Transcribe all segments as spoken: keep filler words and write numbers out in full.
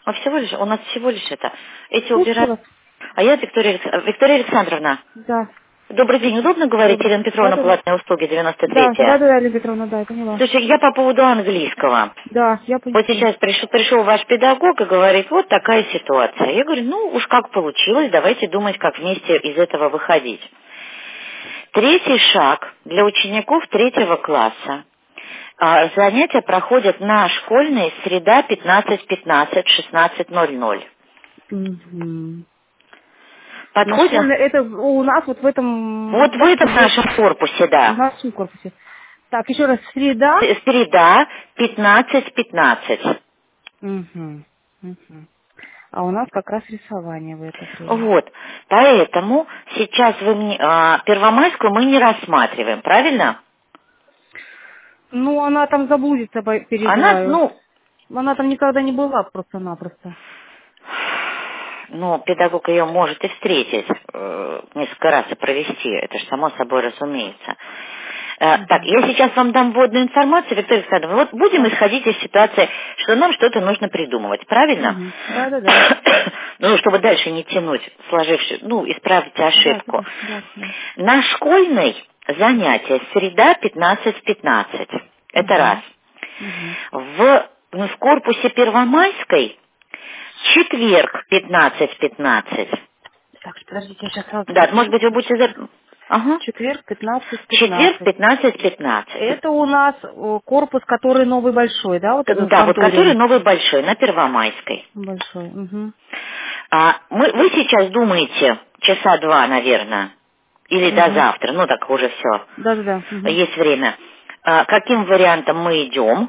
А всего лишь, у нас всего лишь это. Эти Слушаю убирают. вас. А я Виктория, Алекс- Виктория Александровна. Да. Добрый день. Удобно говорить? Добрый. Елена Да, Петровна, да, да. платные услуги, девяносто Да, да, третья. да, Елена Петровна, да, я поняла. Слушай, я по поводу английского. Да, я Вот поняла. сейчас пришел, пришел ваш педагог и говорит, вот такая ситуация. Я говорю, ну уж как получилось, давайте думать, как вместе из этого выходить. Третий шаг для учеников третьего класса. А, Занятия проходят на школьной среда пятнадцать пятнадцать, шестнадцать ноль ноль. Угу. На Подходим? школьной, это у нас вот в этом, Вот в давайте этом вот нашем корпусе, в да. нашем корпусе. Так, еще раз, среда. С- Среда пятнадцать пятнадцать. Угу. Угу. А у нас как раз рисование в это время. Вот. Поэтому сейчас вы мне, а, Первомайскую мы не рассматриваем, правильно? Ну, она там заблудится, бо- Она, переживаю. ну, Она там никогда не была просто-напросто. ну, педагог ее может и встретить, э, несколько раз и провести, это же само собой разумеется. Э, так, Угу. я сейчас вам дам вводную информацию, Виктория Александровна. Вот будем Да. исходить из ситуации, что нам что-то нужно придумывать, правильно? Угу. Да, да, да. Ну, чтобы дальше не тянуть сложившуюся, ну, исправить Да, да, ошибку. да, да, да. На школьной занятие среда пятнадцать пятнадцать. Это раз. Угу. Угу. В, ну, в корпусе Первомайской четверг пятнадцать пятнадцать. Так, подождите, я сейчас сразу Да, может запишу. быть, вы будете... за- Ага. Четверг пятнадцать Четверг пятнадцать. пятнадцать пятнадцать. Это у нас э, корпус, который новый большой, да, вот этот Да, вот который конториум новый большой, на Первомайской. большой. Угу. А мы, вы сейчас думаете часа два, наверное, или до Угу. завтра, ну так уже все, Да, да, да. Угу. есть время. А, каким вариантом мы идем?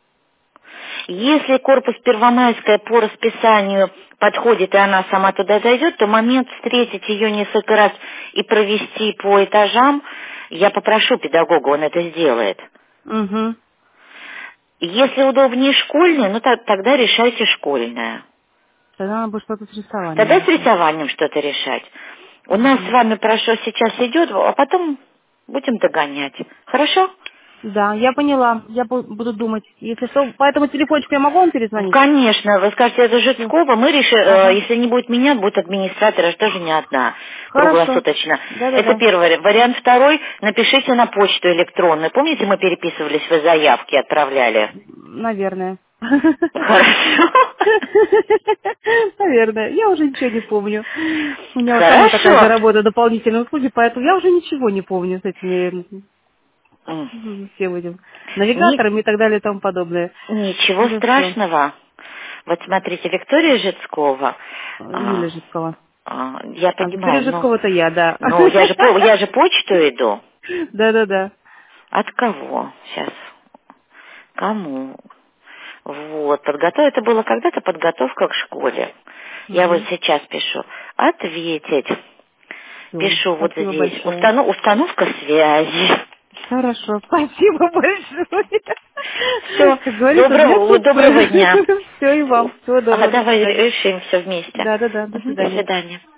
Если корпус Первомайская по расписанию подходит, и она сама туда зайдет, то момент встретить ее несколько раз и провести по этажам, я попрошу педагога, он это сделает. Угу. Если удобнее школьная, ну так- тогда решайте школьная. Тогда надо будет что-то с рисованием Тогда с решать. рисованием что-то решать. У нас с Угу. вами прошло сейчас идет, а потом будем догонять. Хорошо? Да, я поняла. Я бу- буду думать. Если что, по этому телефончику я могу вам перезвонить? Конечно, вы скажете, это Всё. Жицкова, мы решим, Ага. если не будет меня, будет администратор, аж тоже не одна, Хорошо. круглосуточно. Это Да-да-да. первый вариант. Вариант второй, напишите на почту электронную. Помните, мы переписывались, вы заявки отправляли? Наверное. Хорошо. Наверное. Я уже ничего не помню. У меня вот сама такая же Хорошо. работа, дополнительные услуги, поэтому я уже ничего не помню с этими М. м, всем этим Ни- навигаторами и так далее и тому подобное. Ничего Хорошо. страшного. Вот смотрите, Виктория Жицкова, Юлия а, Житкова. а, я А, Виктория понимаю, но, Житкова-то я, да. но я, же, по- я же почту иду. Да-да-да. От кого? Сейчас. Кому? Вот, подготовка, это было когда-то подготовка к школе. Я вот Угу. сейчас пишу. Ответить. Все. Пишу вот Спасибо здесь. большое. Установ- установка связи. Хорошо, спасибо большое. Все. Как говорится, для Доброго, доброго дня. Все и вам. Всего Ага, доброго. До давай свидания. решим все вместе. Да, да, да. До Мгм, до свидания. свидания.